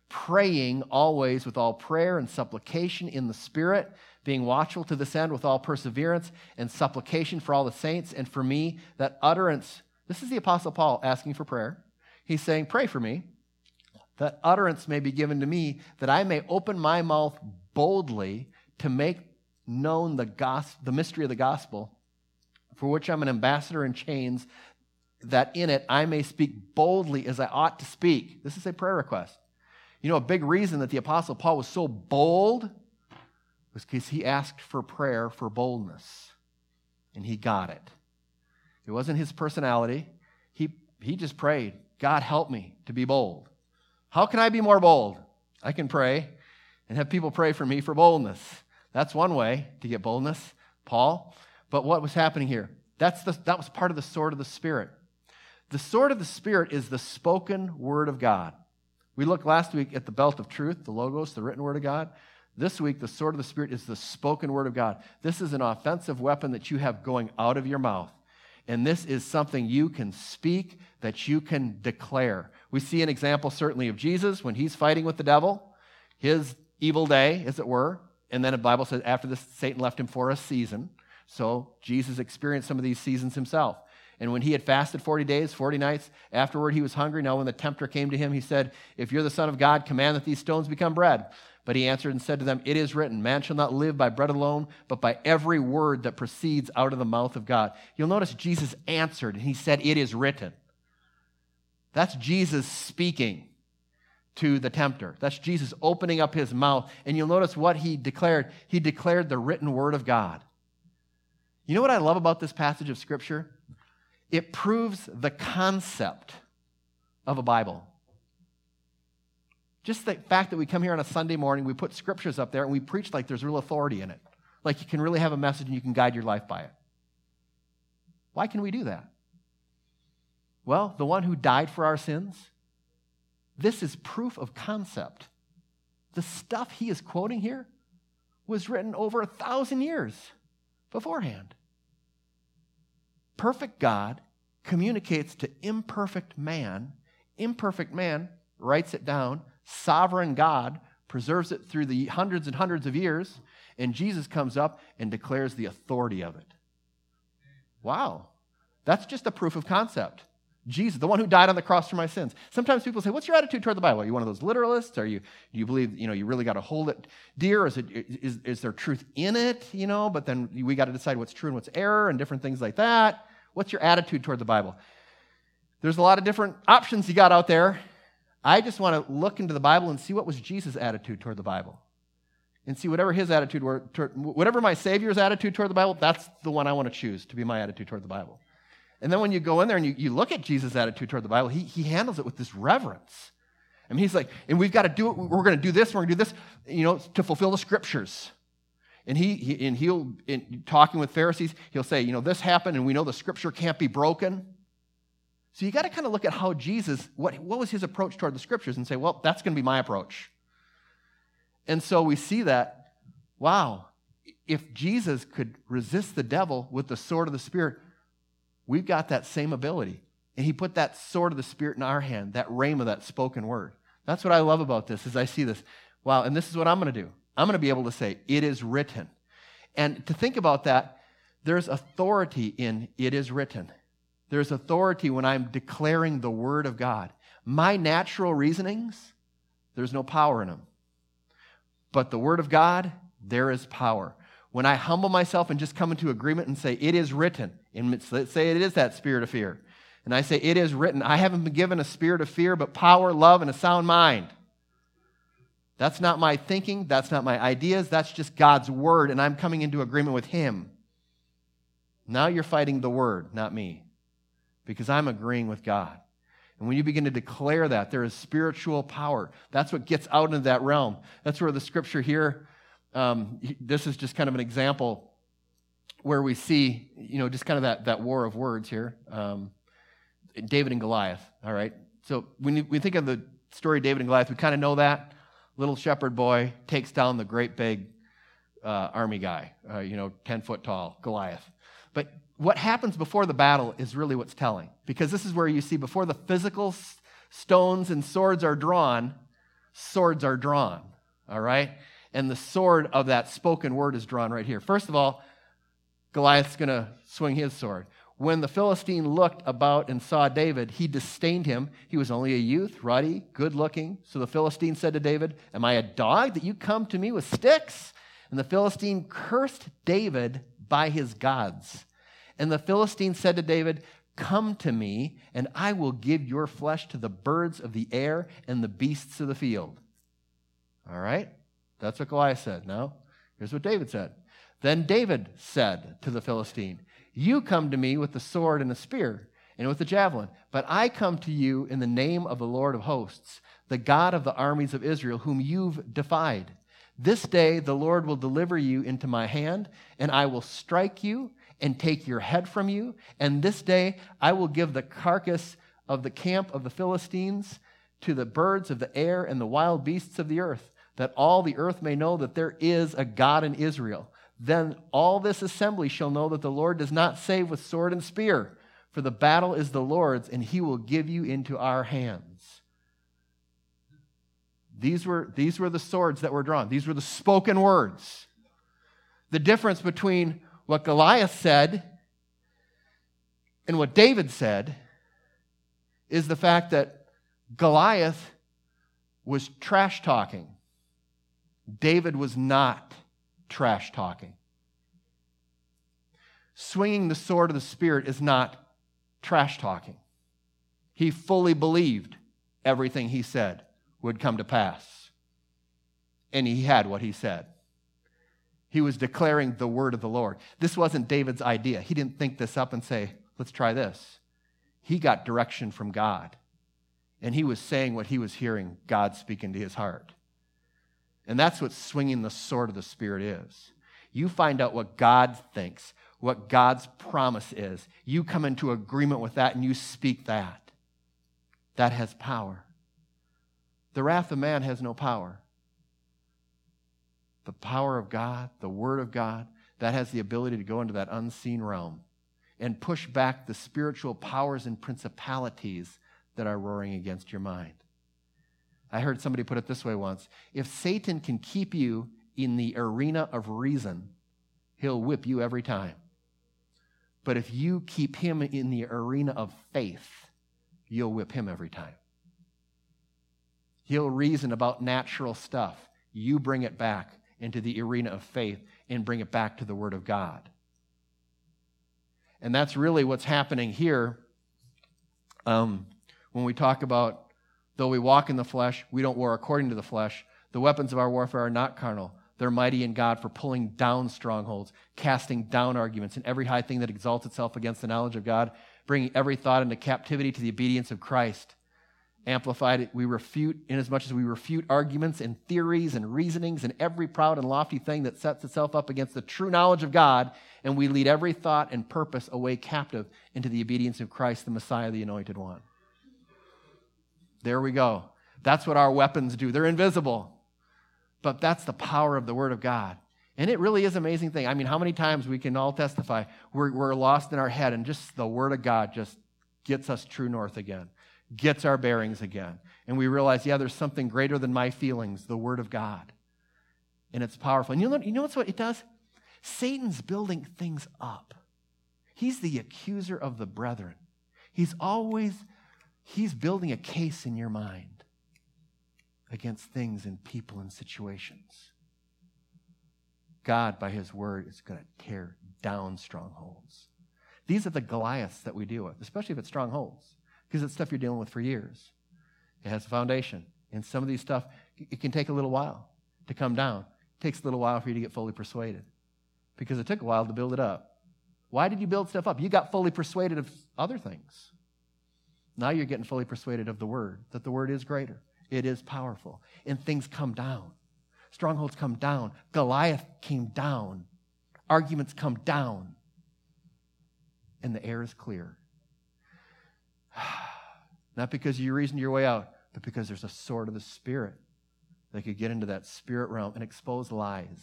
praying always with all prayer and supplication in the Spirit, being watchful to this end with all perseverance and supplication for all the saints and for me, that utterance, this is the Apostle Paul asking for prayer. He's saying, pray for me, that utterance may be given to me, that I may open my mouth boldly to make known the gospel, the mystery of the gospel, for which I'm an ambassador in chains, that in it I may speak boldly as I ought to speak. This is a prayer request. You know, a big reason that the Apostle Paul was so bold was because he asked for prayer for boldness, and he got it. It wasn't his personality. He, he just prayed, God, help me to be bold. How can I be more bold? I can pray and have people pray for me for boldness. That's one way to get boldness, Paul. But what was happening here? That's the, that was part of the sword of the Spirit. The sword of the Spirit is the spoken word of God. We looked last week at the belt of truth, the logos, the written word of God. This week, the sword of the Spirit is the spoken word of God. This is an offensive weapon that you have going out of your mouth. And this is something you can speak, that you can declare. We see an example certainly of Jesus when he's fighting with the devil, his evil day, as it were. And then the Bible says after this, Satan left him for a season. So Jesus experienced some of these seasons himself. And when he had fasted forty days, forty nights, afterward he was hungry. Now when the tempter came to him, he said, if you're the Son of God, command that these stones become bread. But he answered and said to them, it is written, man shall not live by bread alone, but by every word that proceeds out of the mouth of God. You'll notice Jesus answered, and he said, it is written. That's Jesus speaking to the tempter. That's Jesus opening up his mouth. And you'll notice what he declared. He declared the written word of God. You know what I love about this passage of Scripture? It proves the concept of a Bible. Just the fact that we come here on a Sunday morning, we put scriptures up there, and we preach like there's real authority in it. Like you can really have a message and you can guide your life by it. Why can we do that? Well, the one who died for our sins, this is proof of concept. The stuff he is quoting here was written over a thousand years beforehand. Perfect God communicates to imperfect man. Imperfect man writes it down. Sovereign God preserves it through the hundreds and hundreds of years, and Jesus comes up and declares the authority of it. Wow. That's just a proof of concept. Jesus, the one who died on the cross for my sins. Sometimes people say, what's your attitude toward the Bible? Are you one of those literalists? Are you, do you believe, you know, you really got to hold it dear? Is, it, is, is there truth in it, you know? But then we got to decide what's true and what's error and different things like that. What's your attitude toward the Bible? There's a lot of different options you got out there. I just want to look into the Bible and see what was Jesus' attitude toward the Bible. And see whatever his attitude were, toward, whatever my Savior's attitude toward the Bible, that's the one I want to choose to be my attitude toward the Bible. And then when you go in there and you, you look at Jesus' attitude toward the Bible, he, he handles it with this reverence. I mean, he's like, and we've got to do it, we're going to do this, we're going to do this, you know, to fulfill the Scriptures. And, he, he, and he'll, in talking with Pharisees, he'll say, you know, this happened and we know the Scripture can't be broken. So you got to kind of look at how Jesus, what, what was his approach toward the Scriptures and say, well, that's going to be my approach. And so we see that, wow, if Jesus could resist the devil with the sword of the Spirit, we've got that same ability. And he put that sword of the Spirit in our hand, that rhema, that spoken word. That's what I love about this, is I see this. Wow, and this is what I'm going to do. I'm going to be able to say, it is written. And to think about that, there's authority in it is written. There's authority when I'm declaring the word of God. My natural reasonings, there's no power in them. But the word of God, there is power. When I humble myself and just come into agreement and say, it is written, and let's say it is that spirit of fear, and I say, it is written, I haven't been given a spirit of fear, but power, love, and a sound mind. That's not my thinking, that's not my ideas, that's just God's word, and I'm coming into agreement with him. Now you're fighting the word, not me, because I'm agreeing with God. And when you begin to declare that, there is spiritual power. That's what gets out into that realm. That's where the scripture here, um, this is just kind of an example where we see, you know, just kind of that, that war of words here. Um, David and Goliath, all right? So when we think of the story of David and Goliath, we kind of know that. Little shepherd boy takes down the great big uh, army guy, uh, you know, ten foot tall, Goliath. But what happens before the battle is really what's telling. Because this is where you see before the physical s- stones and swords are drawn, swords are drawn, all right? And the sword of that spoken word is drawn right here. First of all, Goliath's going to swing his sword. When the Philistine looked about and saw David, he disdained him. He was only a youth, ruddy, good-looking. So the Philistine said to David, "Am I a dog that you come to me with sticks?" And the Philistine cursed David by his gods. And the Philistine said to David, "Come to me, and I will give your flesh to the birds of the air and the beasts of the field." All right? That's what Goliath said. Now, here's what David said. Then David said to the Philistine, "You come to me with the sword and the spear and with the javelin, but I come to you in the name of the Lord of hosts, the God of the armies of Israel, whom you've defied. This day the Lord will deliver you into my hand, and I will strike you and take your head from you. And this day I will give the carcass of the camp of the Philistines to the birds of the air and the wild beasts of the earth, that all the earth may know that there is a God in Israel. Then all this assembly shall know that the Lord does not save with sword and spear, for the battle is the Lord's, and he will give you into our hands." These were, these were the swords that were drawn. These were the spoken words. The difference between what Goliath said and what David said is the fact that Goliath was trash talking. David was not trash talking. Swinging the sword of the Spirit is not trash talking. He fully believed everything he said would come to pass. And he had what he said. He was declaring the word of the Lord. This wasn't David's idea. He didn't think this up and say, "Let's try this." He got direction from God. And he was saying what he was hearing God speak into his heart. And that's what swinging the sword of the Spirit is. You find out what God thinks, what God's promise is. You come into agreement with that and you speak that. That has power. The wrath of man has no power. The power of God, the Word of God, that has the ability to go into that unseen realm and push back the spiritual powers and principalities that are roaring against your mind. I heard somebody put it this way once: if Satan can keep you in the arena of reason, he'll whip you every time. But if you keep him in the arena of faith, you'll whip him every time. He'll reason about natural stuff. You bring it back into the arena of faith and bring it back to the Word of God. And that's really what's happening here um, when we talk about, though we walk in the flesh, we don't war according to the flesh. The weapons of our warfare are not carnal. They're mighty in God for pulling down strongholds, casting down arguments, and every high thing that exalts itself against the knowledge of God, bringing every thought into captivity to the obedience of Christ. Amplified, we refute, inasmuch as we refute arguments and theories and reasonings and every proud and lofty thing that sets itself up against the true knowledge of God, and we lead every thought and purpose away captive into the obedience of Christ, the Messiah, the Anointed One. There we go. That's what our weapons do. They're invisible. But that's the power of the Word of God. And it really is an amazing thing. I mean, how many times we can all testify we're, we're lost in our head and just the Word of God just gets us true north again, gets our bearings again. And we realize, yeah, there's something greater than my feelings, the Word of God. And it's powerful. And you know, you know what's what it does? Satan's building things up. He's the accuser of the brethren. He's always, he's building a case in your mind against things and people and situations. God, by His Word, is going to tear down strongholds. These are the Goliaths that we deal with, especially if it's strongholds, because it's stuff you're dealing with for years. It has a foundation. And some of these stuff, it can take a little while to come down. It takes a little while for you to get fully persuaded, because it took a while to build it up. Why did you build stuff up? You got fully persuaded of other things. Now you're getting fully persuaded of the Word, that the Word is greater. It is powerful. And things come down. Strongholds come down. Goliath came down. Arguments come down. And the air is clear. Not because you reasoned your way out, but because there's a sword of the Spirit that could get into that spirit realm and expose lies.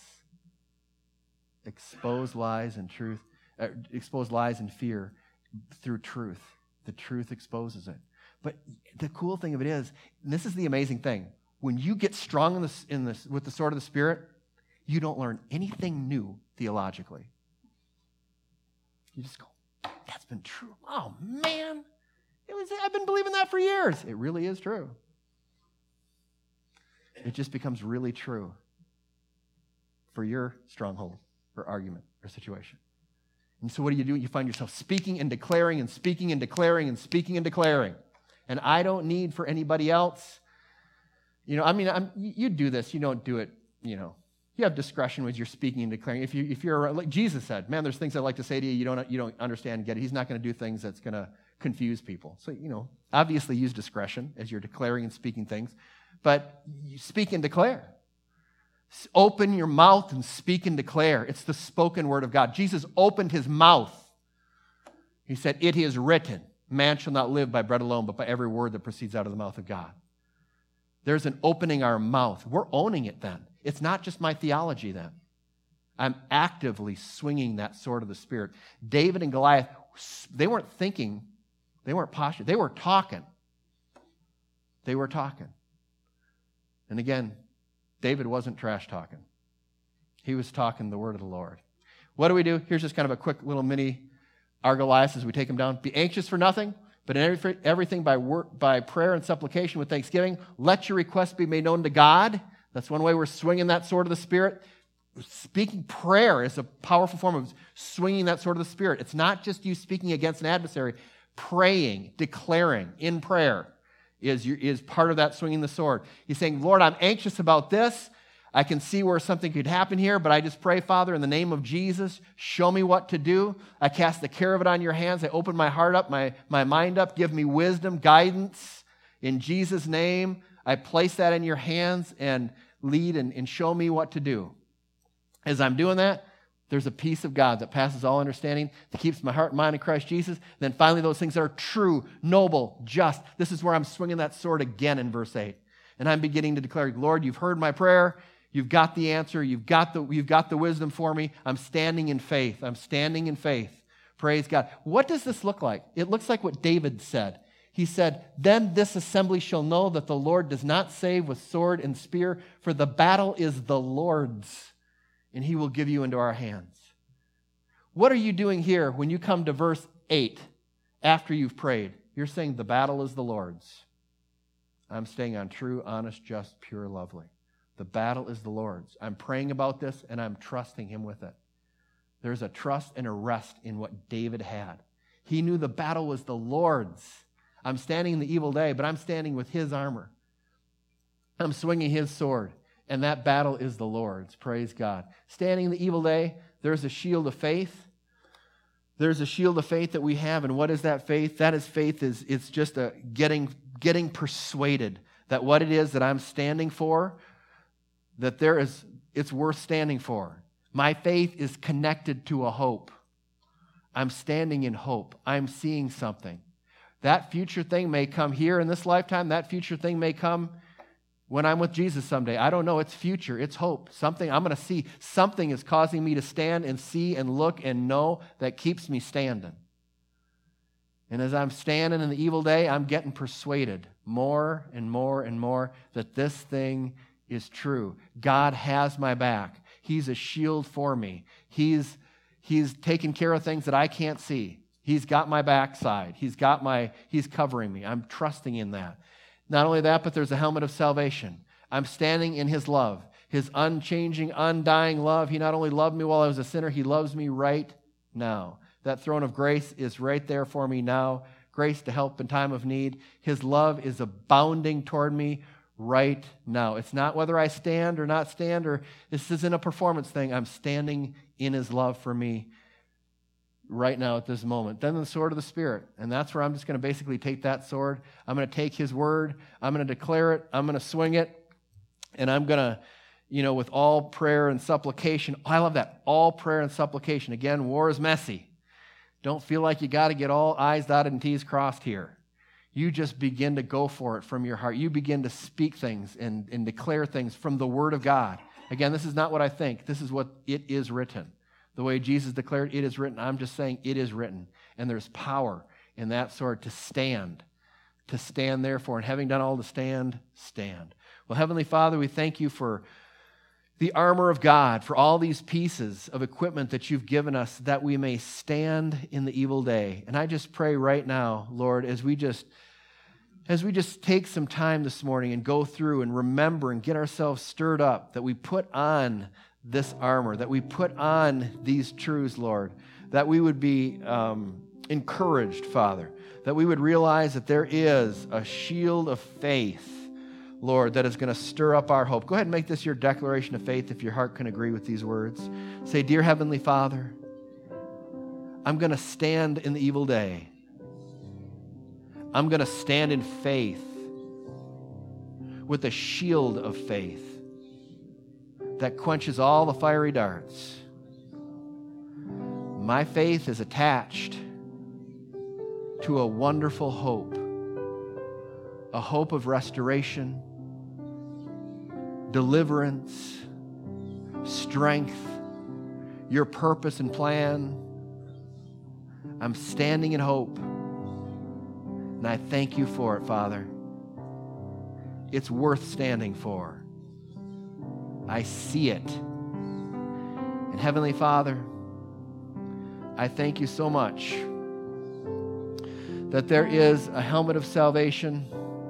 Expose lies and truth. Uh, expose lies and fear through truth. The truth exposes it. But the cool thing of it is, and this is the amazing thing, when you get strong in this, in this, with the sword of the Spirit, you don't learn anything new theologically. You just go, that's been true. Oh, man. It was, I've been believing that for years. It really is true. It just becomes really true for your stronghold or argument or situation. And so what do you do? You find yourself speaking and declaring and speaking and declaring and speaking and declaring. And I don't need for anybody else. You know, I mean, I'm, you do this. You don't do it, you know. You have discretion with your speaking and declaring. If, you, if you're, like Jesus said, man, there's things I'd like to say to you, you don't, you don't understand and get it. He's not going to do things that's going to confuse people. So, you know, obviously use discretion as you're declaring and speaking things. But you speak and declare. Open your mouth and speak and declare. It's the spoken word of God. Jesus opened his mouth. He said, it is written, man shall not live by bread alone, but by every word that proceeds out of the mouth of God. There's an opening our mouth. We're owning it then. It's not just my theology then. I'm actively swinging that sword of the Spirit. David and Goliath, they weren't thinking, they weren't posturing, they were talking. They were talking. And again, David wasn't trash talking. He was talking the word of the Lord. What do we do? Here's just kind of a quick little mini our Goliaths as we take them down. Be anxious for nothing, but in every, everything by, work, by prayer and supplication with thanksgiving, let your requests be made known to God. That's one way we're swinging that sword of the Spirit. Speaking prayer is a powerful form of swinging that sword of the Spirit. It's not just you speaking against an adversary. Praying, declaring in prayer is, your, is part of that swinging the sword. He's saying, Lord, I'm anxious about this. I can see where something could happen here, but I just pray, Father, in the name of Jesus, show me what to do. I cast the care of it on your hands. I open my heart up, my, my mind up. Give me wisdom, guidance. In Jesus' name, I place that in your hands and lead and, and show me what to do. As I'm doing that, there's a peace of God that passes all understanding, that keeps my heart and mind in Christ Jesus. Then finally, those things that are true, noble, just. This is where I'm swinging that sword again in verse eight. And I'm beginning to declare, Lord, you've heard my prayer. You've got the answer. You've got the, you've got the wisdom for me. I'm standing in faith. I'm standing in faith. Praise God. What does this look like? It looks like what David said. He said, then this assembly shall know that the Lord does not save with sword and spear, for the battle is the Lord's, and he will give you into our hands. What are you doing here when you come to verse eight after you've prayed? You're saying the battle is the Lord's. I'm staying on true, honest, just, pure, lovely. The battle is the Lord's. I'm praying about this, and I'm trusting him with it. There's a trust and a rest in what David had. He knew the battle was the Lord's. I'm standing in the evil day, but I'm standing with his armor. I'm swinging his sword, and that battle is the Lord's. Praise God. Standing in the evil day, there's a shield of faith. There's a shield of faith that we have, and what is that faith? That is faith is it's just a getting, getting persuaded that what it is that I'm standing for, that there is, it's worth standing for. My faith is connected to a hope. I'm standing in hope. I'm seeing something. That future thing may come here in this lifetime. That future thing may come when I'm with Jesus someday. I don't know. It's future. It's hope. Something I'm going to see. Something is causing me to stand and see and look and know that keeps me standing. And as I'm standing in the evil day, I'm getting persuaded more and more and more that this thing is true. God has my back. He's a shield for me. He's, he's taking care of things that I can't see. He's got my backside. He's got my, he's covering me. I'm trusting in that. Not only that, but there's a helmet of salvation. I'm standing in his love, his unchanging, undying love. He not only loved me while I was a sinner, he loves me right now. That throne of grace is right there for me now. Grace to help in time of need. His love is abounding toward me right now. It's not whether I stand or not stand, or this isn't a performance thing. I'm standing in his love for me right now at this moment. Then the sword of the Spirit. And that's where I'm just going to basically take that sword. I'm going to take his word. I'm going to declare it. I'm going to swing it. And I'm going to, you know, with all prayer and supplication. I love that. All prayer and supplication. Again, war is messy. Don't feel like you got to get all I's dotted and T's crossed here. You just begin to go for it from your heart. You begin to speak things and, and declare things from the word of God. Again, this is not what I think. This is what it is written. The way Jesus declared, it is written. I'm just saying it is written. And there's power in that sword to stand. To stand therefore. And having done all to stand, stand. Well, Heavenly Father, we thank you for the armor of God, for all these pieces of equipment that you've given us that we may stand in the evil day. And I just pray right now, Lord, as we just as we just take some time this morning and go through and remember and get ourselves stirred up, that we put on this armor, that we put on these truths, Lord, that we would be um, encouraged, Father, that we would realize that there is a shield of faith, Lord, that is going to stir up our hope. Go ahead and make this your declaration of faith if your heart can agree with these words. Say, Dear Heavenly Father, I'm going to stand in the evil day. I'm going to stand in faith with a shield of faith that quenches all the fiery darts. My faith is attached to a wonderful hope, a hope of restoration, deliverance, strength, your purpose and plan. I'm standing in hope, and I thank you for it, Father. It's worth standing for. I see it. And Heavenly Father, I thank you so much that there is a helmet of salvation,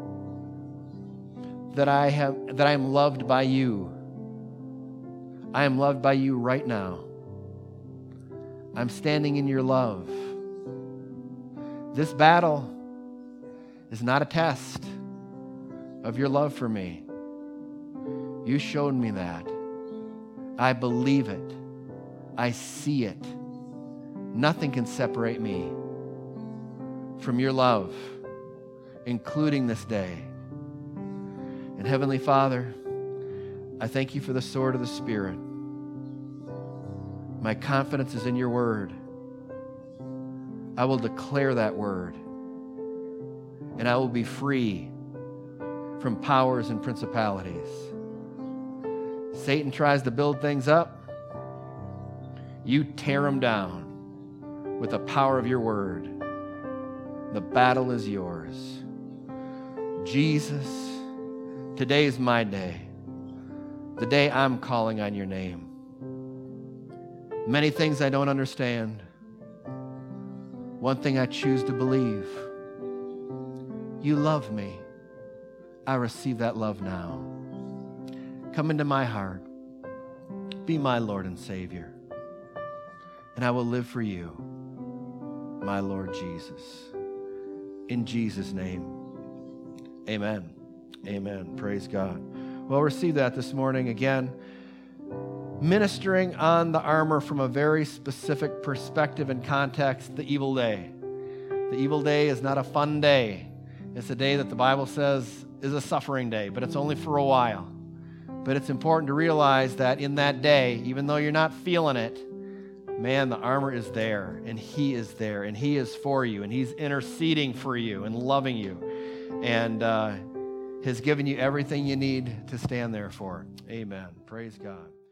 that I have, that I am loved by you. I am loved by you right now. I'm standing in your love. This battle is not a test of your love for me. You showed me that. I believe it. I see it. Nothing can separate me from your love, including this day. And Heavenly Father, I thank you for the sword of the Spirit. My confidence is in your word. I will declare that word, and I will be free from powers and principalities. Satan tries to build things up. You tear them down with the power of your word. The battle is yours. Jesus, today is my day, the day I'm calling on your name. Many things I don't understand. One thing I choose to believe. You love me. I receive that love now. Come into my heart. Be my Lord and Savior. And I will live for you, my Lord Jesus. In Jesus' name, amen. Amen. Praise God. Well, receive that this morning again. Ministering on the armor from a very specific perspective and context, the evil day. The evil day is not a fun day. It's a day that the Bible says is a suffering day, but it's only for a while. But it's important to realize that in that day, even though you're not feeling it, man, the armor is there, and He is there, and He is for you, and He's interceding for you and loving you, and uh, has given you everything you need to stand there for. Amen. Praise God.